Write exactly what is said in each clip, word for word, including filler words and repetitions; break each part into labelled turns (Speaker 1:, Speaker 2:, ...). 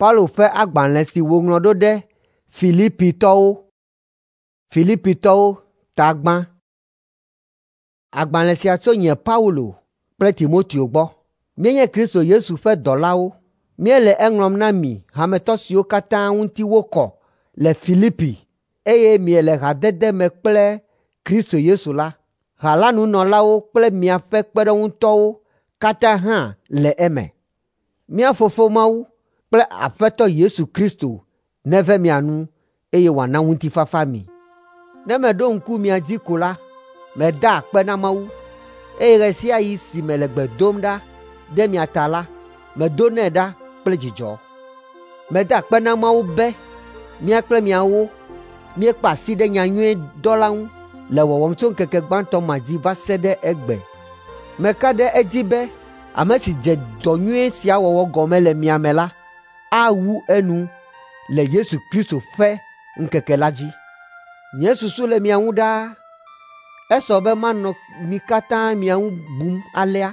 Speaker 1: Paulo fe agbalẽ si woŋlɔ ɖo ɖe Filipitɔwo. Filipitɔwo tagba. Agbalẽ sia tso nye Paulo kple Timoteo gbɔ. Míenye Kristo Yesu ƒe dɔlawo. Míele eŋlɔm na mi hametɔ siwo katã ŋuti wokɔ le Filipi eye miele hadede me kple Kristo Yesu la. Ha la nunɔlawo kple miaƒe kpeɖeŋutɔwo katã hã le eme. Mía Fofo Mawu kple Aƒetɔ Yesu Kristo neve mia nu eye wòana ŋutifafa mi. Ne meɖo ŋku mia dzi ko la, meda akpe na Mawu eye ɣe sia ɣi si mele gbe dom ɖa ɖe mia ta la, medonɛ ɖa kple dzidzɔ. Meda akpe na Mawu be mía kple miawo míekpa asi ɖe nyanyuie dɔ la ŋu le wɔwɔm tso ŋkeke gbãtɔ ma dzi va se ɖe egbe. Meka ɖe edzi be ame si dze dɔ nyuie sia wɔwɔ gɔme le mia me la, awu enu le Yesu Kristo ƒe ŋkeke la dzi. Nye susu le mia ŋu ɖaa. Esɔ be manɔ mi katã mia ŋu bum alea,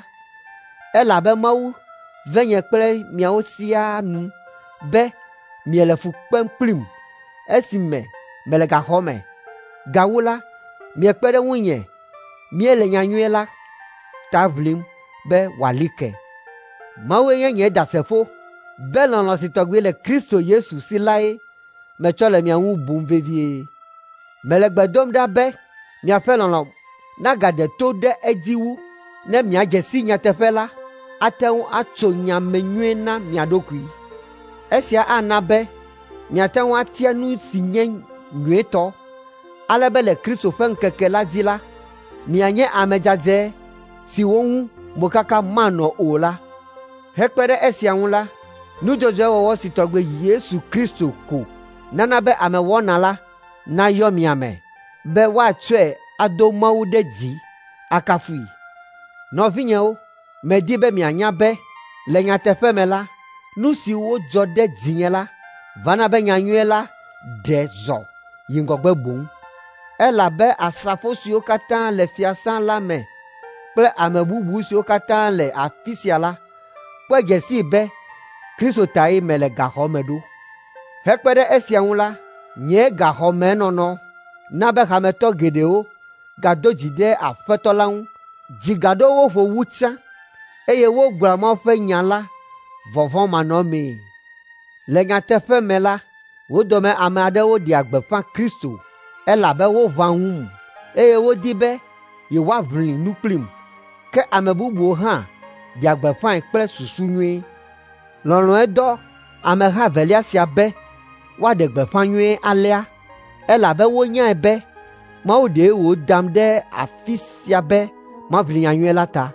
Speaker 1: elabe Mawu ve nye kple miawo siaa nu be miele fu kpem kplim esime mele gaxɔ me. Gawu la, miekpe ɖe ŋunye míele nyanyuie la ta ʋlim be wòali ke. Mawue nye nye ɖasefo be lɔlɔ̃ si tɔgbi le Kristo Yesu si lae metsɔ le mia ŋu bum vevie. Mele gbe dom ɖa be miaƒe lɔlɔ̃ nagade to ɖe edzi wu ne miadze si nyateƒe la, ate ŋu atso nya me nyuie na mia ɖokui. Esia ana be miate ŋu atia nu si nye nyuietɔ, ale be le Kristo ƒe ŋkeke la dzi la, mianye ame dzadze siwo ŋu mokaka manɔ o la. Hekpe ɖe esia ŋu la, nudzɔdzɔe wɔwɔ si tɔgbe Yesu Kristo ko nana be ame wɔna la nayɔ mia me, be woatsɔe ado Mawu ɖe dzi akafui. Nɔvinyewo, medi be mianya be le nyateƒe me la, nu si wodzɔ ɖe dzinye la vana be nyanyuie la ɖe zɔ yi ŋgɔgbe boŋ. Elabe asrafo siwo katã le fiasã la me kple ame bubu siwo katã le afi sia la kpe dze sii be Kristo tae mele gaxɔ me ɖo. Hekpe ɖe esia ŋu la, nye gaxɔmenɔnɔ na be hametɔ geɖewo gado dzi ɖe Aƒetɔ la ŋu. Dzi gaɖo wo ƒo wu tsã eye wogblɔa Mawu ƒe nya la vɔvɔ̃manɔmee. Le nyateƒe me la, wo dome ame aɖewo ɖia gbeƒã Kristo elabe woʋã ŋum eye wodi be yewoaʋli nu kplim, ke ame bubuwo hã ɖia gbeƒãe kple susu nyuie. Lɔlɔ̃e dɔ ameha velia sia be woaɖe gbeƒã nyuie alea, elabe wonyae be Mawu ɖee wòdam ɖe afi sia be maʋli nyanyuie la ta.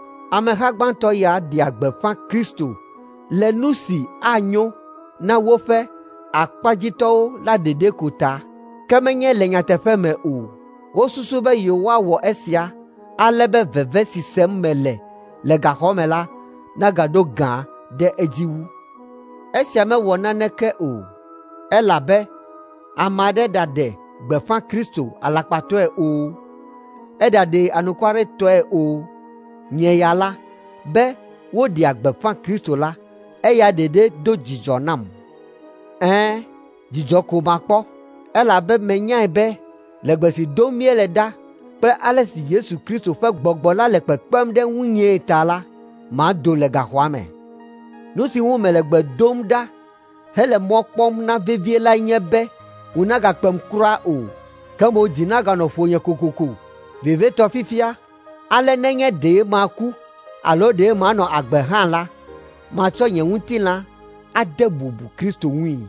Speaker 1: Ameha gbãtɔ ya ɖia gbeƒã Kristo le nu si anyo na woƒe akpadzitɔwo la ɖeɖe ko ta, ke menye le nyateƒe me o. Wosusu be yewoawɔ esia ale be veve si sem mele le gaxɔ me la nagaɖo gã ɖe edzi wu. Esia mewɔ naneke o, elabe ame aɖe ɖaɖe gbeƒã Kristo alakpatɔe o, eɖaɖe anukwaretɔe o. Nye ya la, be woɖia gbeƒã Kristo la, eya ɖeɖe do dzidzɔ nam. Ɛ̃, dzidzɔ ko makpɔ, elabe menyae be le gbe si dom míele ɖa kple ale si Yesu Kristo ƒe gbɔgbɔ la le kpekpem ɖe ŋunyee ta la, mado le gaxɔa me. Nu si ŋu mele gbe dom ɖa hele mɔ kpɔm na vevie la nye be wò nagakpem kura o, ke mo dzi naganɔ ƒonye kokoko vevietɔ fifia, ale nenye ɖe maku alo ɖe manɔ agbe hã la, matsɔ nye ŋutilã ade bubu Kristo ŋui.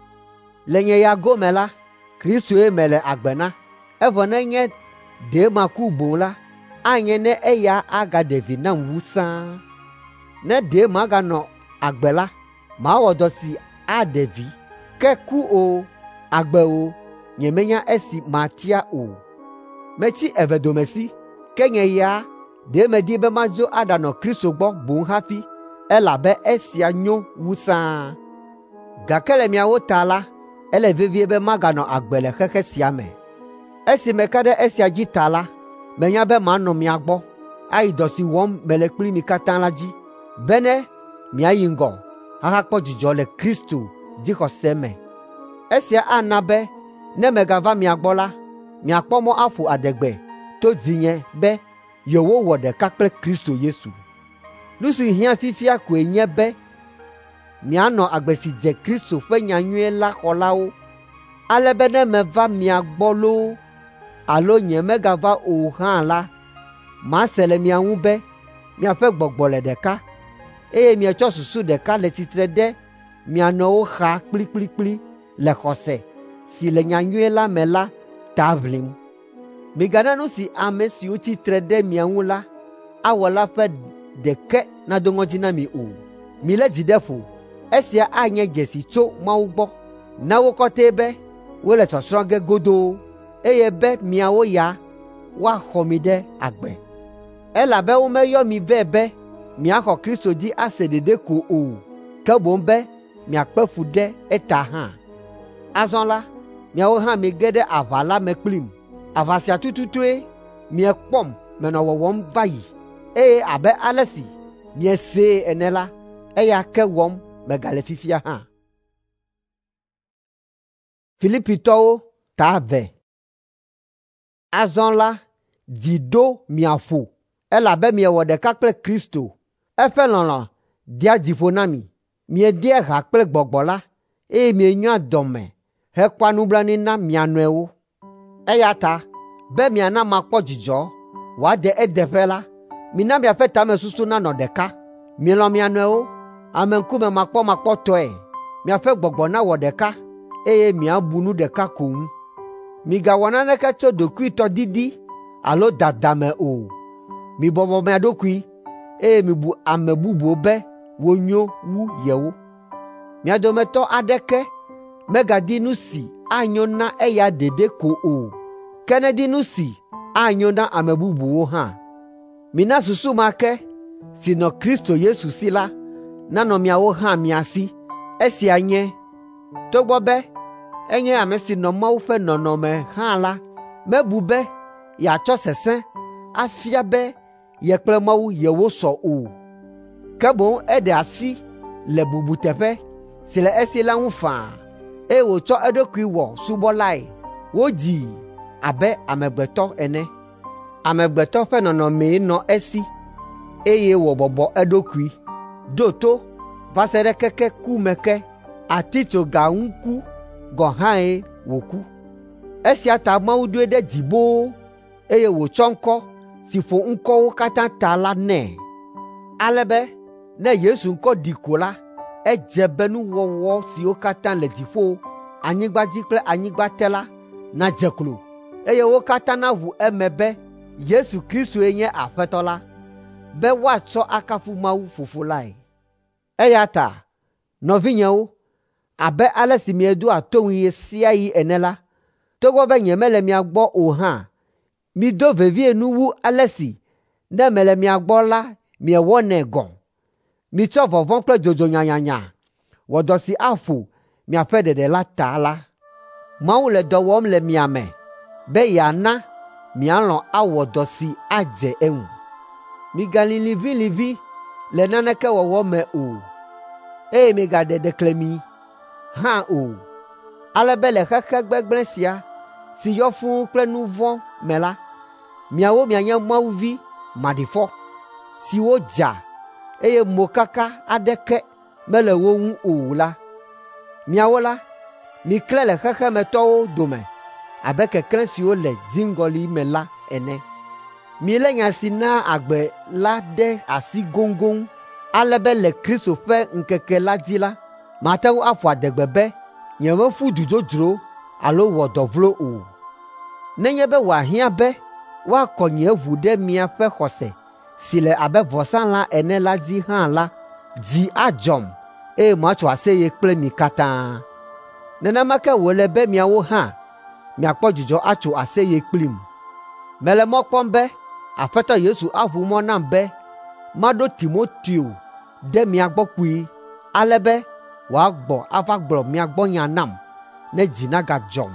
Speaker 1: Le nye ya gome la, Kristoe mele agbe na, evɔ nenye ɖe maku boŋ la, anye ne eya agaɖe vi nam wu sãa. Ne ɖe maganɔ agbe la, mawɔ dɔ si aɖe vi, ke ku o, agbe o, nyemenya esi matia o. Metsi eve dome si, ke nye ya ɖe medi be madzo aɖanɔ Kristo gbɔ boŋ hafi, elabe esia nyo wu sãa. Gake le miawo ta la, ele vevie be maganɔ agbe le xexe sia me. Esi meka ɖe esia dzi ta la, menya be manɔ mia gbɔ, ayi dɔ si wɔm mele kpli mi katã la dzi, be ne miayi ŋgɔ ahakpɔ dzidzɔ le Kristo dzixɔse me. Esia ana be ne megava mia gbɔ la, miakpɔ mɔ aƒo adegbe to dzinye be yewowɔ ɖeka kple Kristo Yesu. Nu si hiã fifia koe nye be mianɔ agbe si dze Kristo ƒe nyanyuie la xɔlawo, ale be ne meva mia gbɔ loo alo nyemegava o hã la, mase le mia ŋu be miaƒe gbɔgbɔ le ɖeka, eye mietsɔ susu ɖeka le tsitre ɖe mia nɔwo xa kplikplikpli le xɔse si le nyanyuie la me la ta ʋlim. Migana nu si ame siwo tsitre ɖe mia ŋu la awɔ la ƒe ɖeke nado ŋɔdzi na mi o. Milé dzi ɖe ƒo, esia anye dzesi tso Mawu gbɔ na wo kɔtɛe be wole tsɔtsrɔ̃ ge godoo, eye be miawo ya woaxɔ mi ɖe agbe. Elabe womeyɔ mi vɛ be miaxɔ Kristo dzi ase ɖeɖe ko o, ke boŋ be miakpe fu ɖe eta hã. Azɔ la, miawo hã mige ɖe aʋa la me kplim. Aʋa sia tututue miekpɔm menɔ wɔwɔm va yi, eye abe ale si miesee ene la, eya ke wɔm megale fifia hã. Filipitɔwo ta ve. Azɔ la, dzi ɖo miaƒo, elabe miewɔ ɖeka kple Kristo. Eƒe lɔlɔ̃ dia dziƒo na mi. Miedea ha kple gbɔgbɔ la, eye mienyoa dɔme hekpɔa nublanui na mia nɔewo. Eya ta, be miana makpɔ dzidzɔ wòade edeƒe la, mina miaƒe tamesusu nanɔ ɖeka. Mielɔ̃ mia nɔewo, ame ŋkume makpɔmakpɔtɔe. Miaƒe gbɔgbɔ nawɔ ɖeka, eye miabu nu ɖeka ko ŋu. Migawɔ naneke tso ɖokuitɔdidi alo dadame o. Mibɔbɔ mia ɖokui, eye mibu ame bubuwo be wonyo wu yewo. Mia dometɔ aɖeke megadi nu si anyo na eya ɖeɖe ko o, ke nedi nu si anyo na ame bubuwo hã. Mina susu ma ke si nɔ Kristo Yesu si la nanɔ miawo hã mia si. Esia nye, togbɔ be enye ame si nɔ Mawu ƒe nɔnɔme hã la, mebu be yeatsɔ sesẽ afia be ye kple Mawu yewosɔ o, ke boŋ eɖe asi le bubuteƒe si le esi la ŋu faa, eye wòtsɔ eɖokui wɔ subɔlae. Wodzii abe amegbetɔ ene. Amegbetɔ ƒe nɔnɔmee nɔ esi, eye wòbɔbɔ eɖokui, ɖo to va se ɖe keke ku me ke, atitsoga ŋku gɔ̃ hãe wòku. Esia ta Mawu ɖoe ɖe dzi boo, eye wòtsɔ ŋkɔ si ƒo ŋkɔwo katã ta la nɛ. Ale be ne Yesu ŋkɔ ɖi ko la, edze be nuwɔwɔ siwo katã le dziƒo, anyigba dzi kple anyigba te la nadze klo, eye wo katã naʋu eme be Yesu Kristoe nye Aƒetɔ la, be woatsɔ akafu Mawu Fofo lae. Eya ta, nɔvinyewo, abe ale si mieɖoa tom ɣe sia ɣi ene la, togbɔ be nyemele mia gbɔ o hã, mido vevie nu wu ale si ne mele mia gbɔ la miewɔnɛ gɔ̃. Mitsɔ vɔvɔ̃ kple dzodzo nyanyanya wɔ dɔ si aƒo miaƒe ɖeɖe la ta la. Mawu le dɔ wɔm le mia me be yeana mialɔ̃ awɔ dɔ si adze eŋu. Migali liʋĩliʋĩ le naneke wɔwɔ me o, eye migaɖe ɖeklemi hã o. Ale be le xexe gbegblẽ sia si yɔ fũu kple nu vɔ̃ me la, miawo mianye Mawu vi maɖifɔ siwo dza, eye mokaka aɖeke mele wo ŋu o la. Miawo la, miklẽ le xexemetɔwo dome abe keklẽ siwo le dziŋgɔli me la ene. Milé nya si naa agbe la ɖe asi goŋgoŋ, ale be le Kristo ƒe ŋkeke la dzi la, mate ŋu aƒo adegbe be nyemeƒu du dzodzro alo wɔ dɔ vlo o. Nenye be wòahiã be woakɔ nye ʋu ɖe miaƒe xɔse si le abe vɔsalã ene la dzi hã la, dzi adzɔm, eye matso aseye kple mi katã. Nenema ke wòle be miawo hã miakpɔ dzidzɔ atso aseye kplim. Mele mɔ kpɔm be Aƒetɔ Yesu aʋu mɔ nam be maɖo Timoteo ɖe mia gbɔ kpui, ale be wòagbɔ ava gblɔ mia gbɔ nya nam, ne dzi nagadzɔm.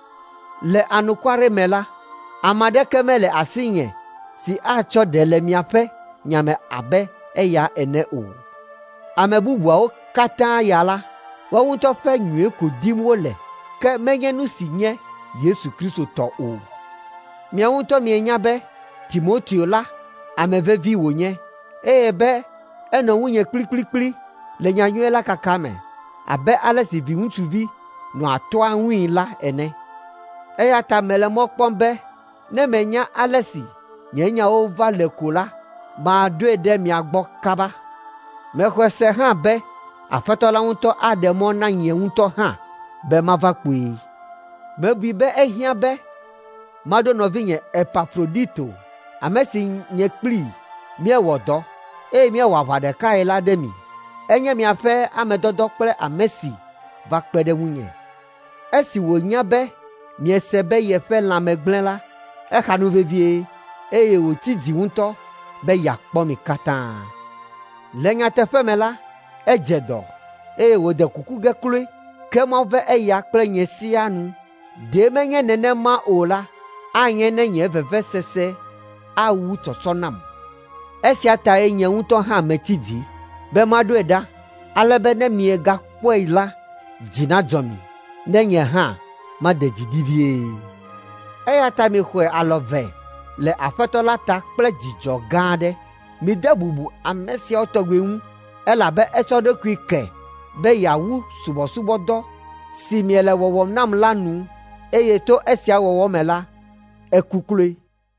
Speaker 1: Le anukware me la, ame aɖeke mele asinye si atsɔ ɖe le miaƒe nya me abe eya ene o. Ame bubuawo katã ya la, woawo ŋutɔ ƒe nyuie ko dim wole, ke menye nu si nye Yesu Kristo tɔ o. Miawo ŋutɔ mienya be Timoteo la ame vevi wònye, eye be enɔ ŋunye kplikplikpli le nyanyuie la kaka me, abe ale si viŋutsuvi nɔa toa ŋui la ene. Eya ta mele mɔ kpɔm be ne menya ale si nye nyawo va le ko la, maɖoe ɖe mia gbɔ kaba. Mexɔe se hã be Aƒetɔ la ŋutɔ aɖe mɔ na nye ŋutɔ hã be mava kpoe. Mebui be ehiã be maɖo nɔvinye Epafrodito, ame si nye kplii míewɔ dɔ, eye míewɔ aʋa ɖekae la ɖe mi. Enye miaƒe ame dɔdɔ kple ame si va kpe ɖe ŋunye. Esi wònya be miese be yeƒe lãme gblẽ la, exa nu vevie, eye wòtsi dzi ŋutɔ be yeakpɔ mi katã. Le nyateƒe me la, edze dɔ, eye wòde kuku ge kloe, ke Mawu ve eya kple nye sia nu. Ɖe menye nenema o la, anye ne nye vevesese awu tsɔtsɔ nam. Esia tae nye ŋutɔ hã metsi dzi be maɖoe ɖa, ale be ne miegakpɔe la, dzi nadzɔ mi, ne nye hã maɖe dzi ɖi vie. Eya ta mixɔe alɔ ve le Aƒetɔ la ta kple dzidzɔ gã aɖe. Mide bubu ame siawo tɔgbe ŋu, elabe etsɔ ɖokui ke be yeawu subɔsubɔdɔ si miele wɔwɔm nam la nu, eye to esia wɔwɔ me la, ekukloe.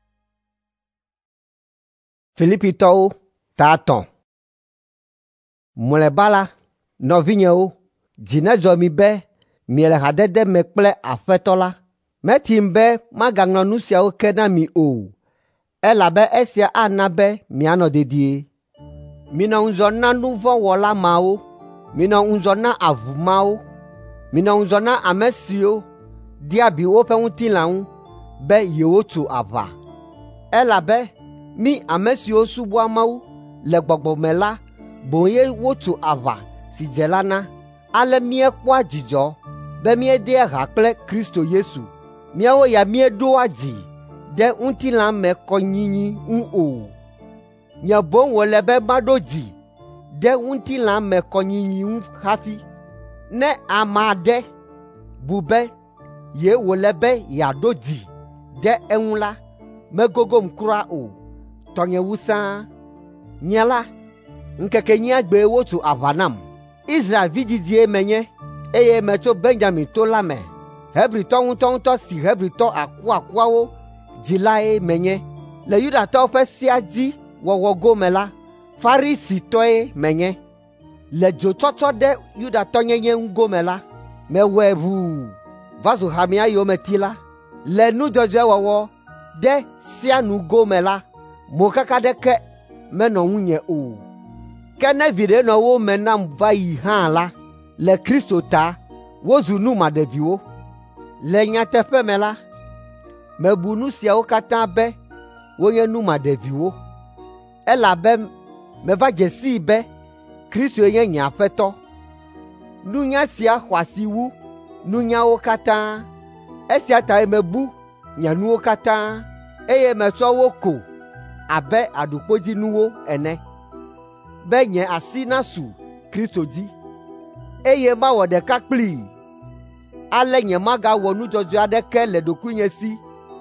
Speaker 1: Filipitɔwo ta tɔn. Mlɔeba la, nɔvinyewo, dzi nedzɔ mi be miele hadede me kple Aƒetɔ la. Metim be magaŋlɔ nu siawo ke na mi o, elabe esia ana be mianɔ dedie. Minɔ ŋudzɔ na nu vɔ̃ wɔla mawo, minɔ ŋudzɔ na avumawo, minɔ ŋudzɔ na ame siwo dia bi woƒe ŋutilã ŋu be yewotso aʋa. Elabe mi ame siwo subɔa Mawu le gbɔgbɔ me la, boŋ ye wotso aʋa si dze la na. Ale miekpɔa dzidzɔ be miedea ha kple Kristo Yesu. Miawo ya mieɖoa dzi ɖe ŋutilã me kɔnyinyi ŋu o. Nye boŋ wòle be maɖo dzi ɖe ŋutilã me kɔnyinyi ŋu hafi. Ne ame aɖe bu be ye wòle be yeaɖo dzi ɖe eŋu la, megogom kura o. Tɔnye wu sãa. Nye la, ŋkekenyia gbe wotso aʋa nam. Israel vidzidie menye, eye metso Benyamin to la me. Hebritɔ ŋutɔŋutɔ si Hebritɔ akuakuawo dzilae menye. Le Yudatɔwo ƒe sia dzi wɔwɔ gome la, Farisitɔe menye. Le dzotsɔtsɔ ɖe Yudatɔnyenye ŋu gome la, mewɔe ʋuu va zu hamia yometila. Le nudzɔdzɔe wɔwɔ ɖe sia nu gome la, mokaka ɖeke menɔ ŋunye o. Ke ne viɖe nɔ wo me nam va yi hã la, le Kristo ta, wozu nu maɖeviwo. Le nyateƒe me la, mebu nu siawo katã be wonye nu maɖeviwo, elabe meva dze sii be Kristo nye nye Aƒetɔ. Nunya sia xɔ asi wu nunyawo katã. Esia tae mebu nye nuwo katã, eye metsɔ wo ko abe aɖukpodzinuwo ene, be nye asi nasu Kristo dzi, eye mawɔ ɖeka kplii. Ale nye magawɔ nudzɔdzɔe aɖeke le ɖokuinye si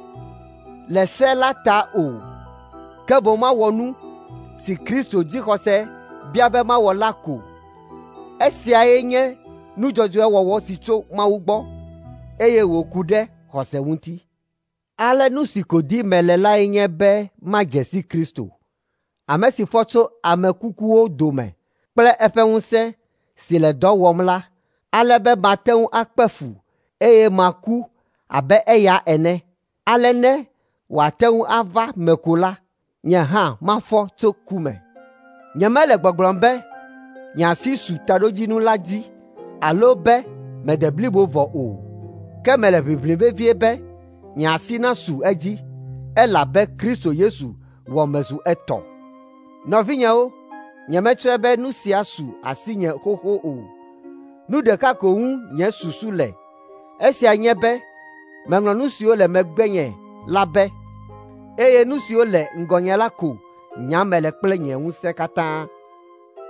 Speaker 1: le se la ta o, ke boŋ mawɔ nu si Kristo dzixɔse bia be mawɔ la ko. Esiae nye nudzɔdzɔe wɔwɔ si tso Mawu gbɔ, eye wòku ɖe xɔse ŋuti. Ale nu si ko di mele lae nye be madze si Kristo, ame si fɔ tso ame kukuwo dome kple eƒe ŋusẽ si le dɔ wɔm la, ale be mate ŋu akpe fu, eye maku abe eya ene. Ale ne wòate ŋu ava me ko la, nye hã mafɔ tso ku me. Nyemele gbɔgblɔm be nye asi su taɖodzinu la dzi, alo be mede blibo vɔ o, ke mele ʋiʋlim vevie be nye asi nasu edzi, elabe Kristo Yesu wɔ mezu etɔ. Nɔvinyewo, nyemetsɔe be nu sia su asinye xoxo o. Nu ɖeka ko ŋu nye susu le, esia nye be meŋlɔ nu siwo le megbenye la be, eye nu siwo le ŋgɔnye la ko nyame le kple nye ŋusẽ katã.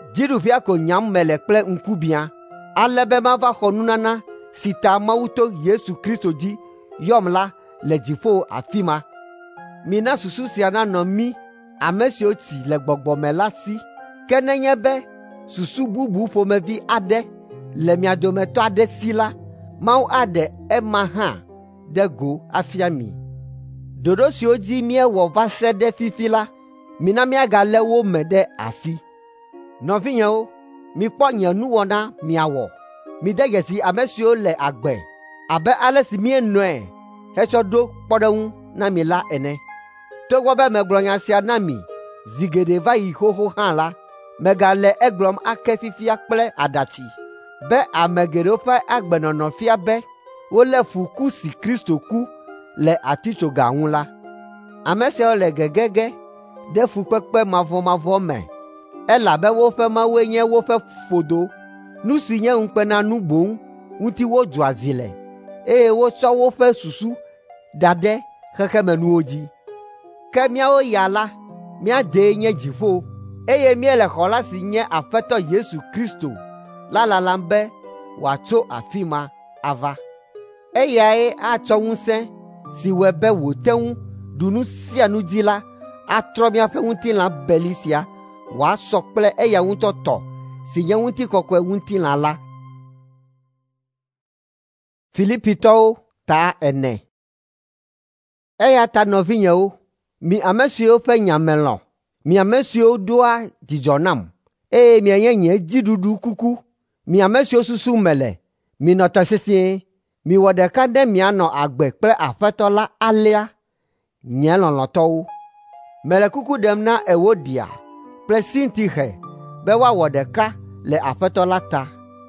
Speaker 1: dziɖuƒea ko nyam mele kple ŋkubiã, ale be mava xɔ nunana si ta Mawu to Yesu Kristo dzi yɔm la le dziƒo afi ma. Mina susu sia nanɔ mí ame siwo tsi le gbɔgbɔ me la si. Ke nenye be susu bubu ƒomevi aɖe le mia dometɔ aɖe si la, Mawu aɖe ema hã ɖe go afia mi. Ɖoɖo siwo dzi míewɔ va se ɖe fifi la, mina míagalé wo me ɖe asi. Nɔvinyewo, mikpɔ nye nuwɔna miawɔ. Mide dzesi ame siwo le agbe abe ale si míenɔe hetsɔ ɖo kpɔɖeŋu na mi la ene. Togbɔ be megblɔ nya sia na mi zi geɖe va yi xoxo hã la, megale egblɔm ake fifia kple aɖatsi, be ame geɖewo ƒe agbenɔnɔ fia be wolé fu ku si Kristo ku le atitsoga ŋu la. Ame siawo le gegege ɖe fukpekpe mavɔmavɔ me, elabe woƒe Mawue nye woƒe ƒodo, nu si nye ŋukpenanu boŋ ŋuti wodzɔa zi le, eye wotsɔ woƒe susu da ɖe xexemenuwo dzi. Ke míawo ya la, míadee nye dziƒo, eye míele xɔ la si nye Aƒetɔ Yesu Kristo la lalam be wòatso afi ma ava. Eyae atsɔ ŋusẽ si wɔe be wòte ŋu ɖu nu sia nu dzi la atrɔ míaƒe ŋutilã beli sia wòasɔ kple eya ŋutɔ tɔ si nye ŋutikɔkɔe ŋutilã la. Filipitɔwo ta ene. Eya ta nɔvinyewo, mi ame siwo ƒe nya me lɔ̃, mi ame siwo ɖoa dzidzɔ nam, eye mienye nye dziɖuɖu kuku, mi ame siwo susu me le, minɔ te sesĩe. Miwɔ ɖeka ɖe mianɔ agbe kple Aƒetɔ la alea, nye lɔlɔ̃tɔwo. Mele kuku ɖem na Ewodia kple Sintixe be woawɔ ɖeka le Aƒetɔ la ta.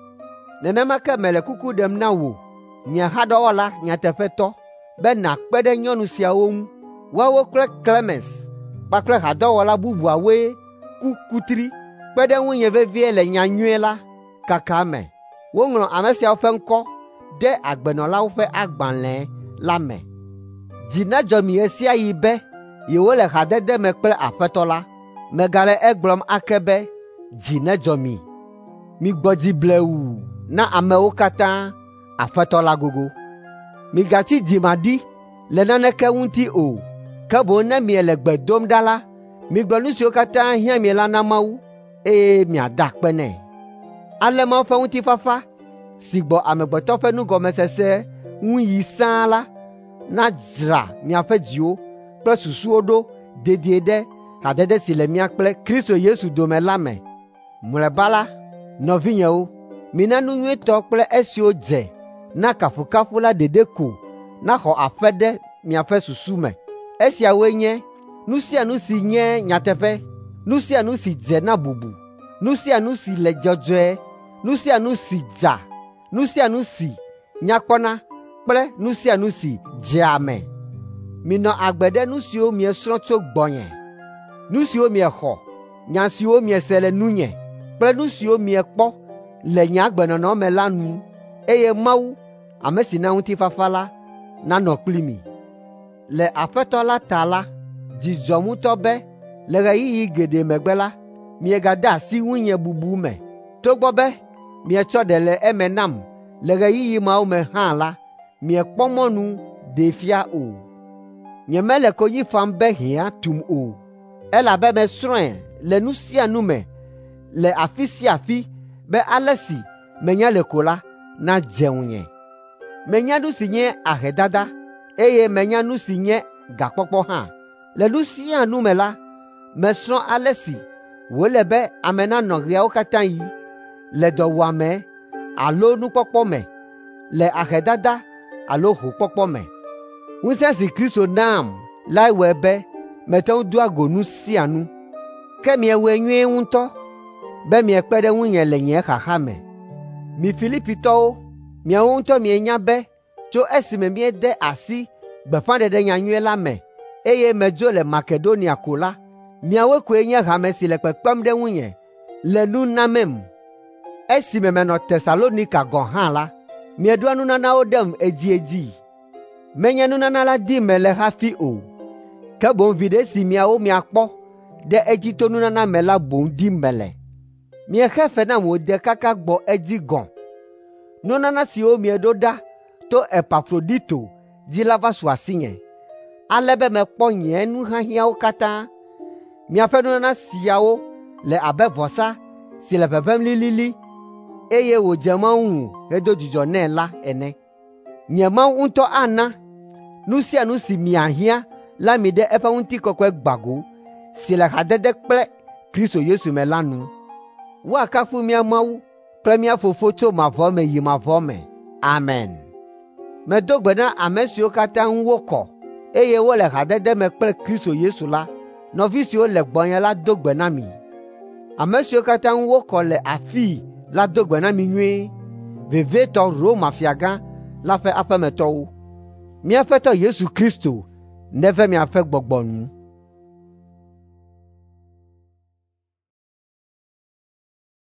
Speaker 1: Nenema ke mele kuku ɖem na wò, nye haɖɔwɔla nyateƒetɔ, be nàkpe ɖe nyɔnu siawo ŋu. Woawo kple Klemens kpakple hadɔwɔla bubuawoe ku kutri kpe ɖe ŋunye vevie le nyanyuie la kaka me. Woŋlɔ ame siawo ƒe ŋkɔ ɖe agbenɔlawo ƒe agbalẽ la me. Dzi nedzɔ mi ɣe sia ɣi be yewole hadede me kple Aƒetɔ la. Megale egblɔm ake be dzi nedzɔ mi. Migbɔ dzi blewu na amewo katã, Aƒetɔ la gogo. Migatsi dzimaɖi le naneke ŋuti o, ke boŋ ne miele gbe dom ɖa la, migblɔ nu siwo katã hiã mi la na Mawu, eye miada akpe nɛ. Ale Mawu ƒe ŋutifafa si gbɔ amegbetɔ ƒe nugɔmesese ŋu yi sãa la nadzra miaƒe dziwo kple susuwo ɖo dedie ɖe hadede si le mia kple Kristo Yesu dome la me. Mlɔeba la, nɔvinyewo, mina nu nyuitɔ kple esiwo dze na kafukafu la ɖeɖe ko naxɔ aƒe ɖe miaƒe susu me. Esiawoe nye nu sia nu si nye nyateƒe, nu sia nu si dze na bubu, nu sia nu si le dzɔdzɔe, nu sia nu si dza, nu sia nu si nyakpɔna kple nu sia nu si dzea me. Minɔ agbe ɖe nu siwo miesrɔ̃ tso gbɔnye, nu siwo miexɔ, nya siwo miese le nunye kple nu siwo miekpɔ le nye agbenɔnɔ me la nu, eye Mawu, ame si na ŋutifafa la, nanɔ kpli mi. Le Aƒetɔ la ta la, dzidzɔm ŋutɔ be le ɣeyiɣi geɖe megbe la, miegade asi ŋunye bubu me. Togbɔ be mietsɔ ɖe le eme nam le ɣeyiɣi mawo me hã la, miekpɔ mɔnu ɖe fia o. Nyemele konyi fam be hiã tum o, elabe mesrɔ̃e le nu sia nu me le afi sia afi be ale si menya le ko la nadze ŋunye. Menya nu si nye ahedada, eye menya nu si nye gakpɔkpɔ hã. Le nu sia nu me la, mesrɔ̃ ale si wòle be ame nanɔ ɣeawo katã yi le dɔwuame alo nukpɔkpɔ me, le ahedada alo hokpɔkpɔ me. Ŋusẽ si Kristo nam lae wɔe be mete ŋu doa go nu sia nu. Ke miewɔe nyuie ŋutɔ be miekpe ɖe ŋunye le nye xaxa me. Mi Filipitɔwo, miawo ŋutɔ mienya be tso esime miede asi gbeƒãɖeɖe nyanyuie la me, eye medzo le Makedonia ko la, miawoe koe nye hame si le kpekpem ɖe ŋunye le nu namem. Esime menɔ Tesalonika gɔ̃ hã la, mieɖoa nunanawo ɖem edziedzi. Menye nunana la dim mele hafi o, ke boŋ viɖe si miawo miakpɔ ɖe edzi to nunana me la boŋ dim mele. Miexe fe na mo de kaka gbo edzi gon. Nunana siwo mieɖo ɖa to Epafrodito dzi la va su asinye. Ale be mekpɔ nye nuhiahiãwo katã. Miaƒe nunana siawo le abe vɔsa si le ʋeʋẽm lilili, eye wòdze Mawu ŋu hedo dzidzɔ nɛ la ene. Nye Mawu ŋutɔ ana nu sia nu si miahiã la mi ɖe eƒe ŋutikɔkɔe gbago si le hadede kple Kristo Yesu me la nu. Woakafu mía Mawu kple mía Fofo tso mavɔ me yi mavɔ me. Amen. Medo gbe na ame siwo katã ŋu wokɔ, eye wole hadede me kple Kristo Yesu la, nɔvi siwo le gbɔnye la do gbe na mi. Ame siwo katã ŋu wokɔ le afii la do gbe na mi nyuie. Vevietɔ Roma fiagã la ƒe aƒemetɔwo. Míaƒetɔ Yesu Kristo neve miaƒe gbɔgbɔ nu.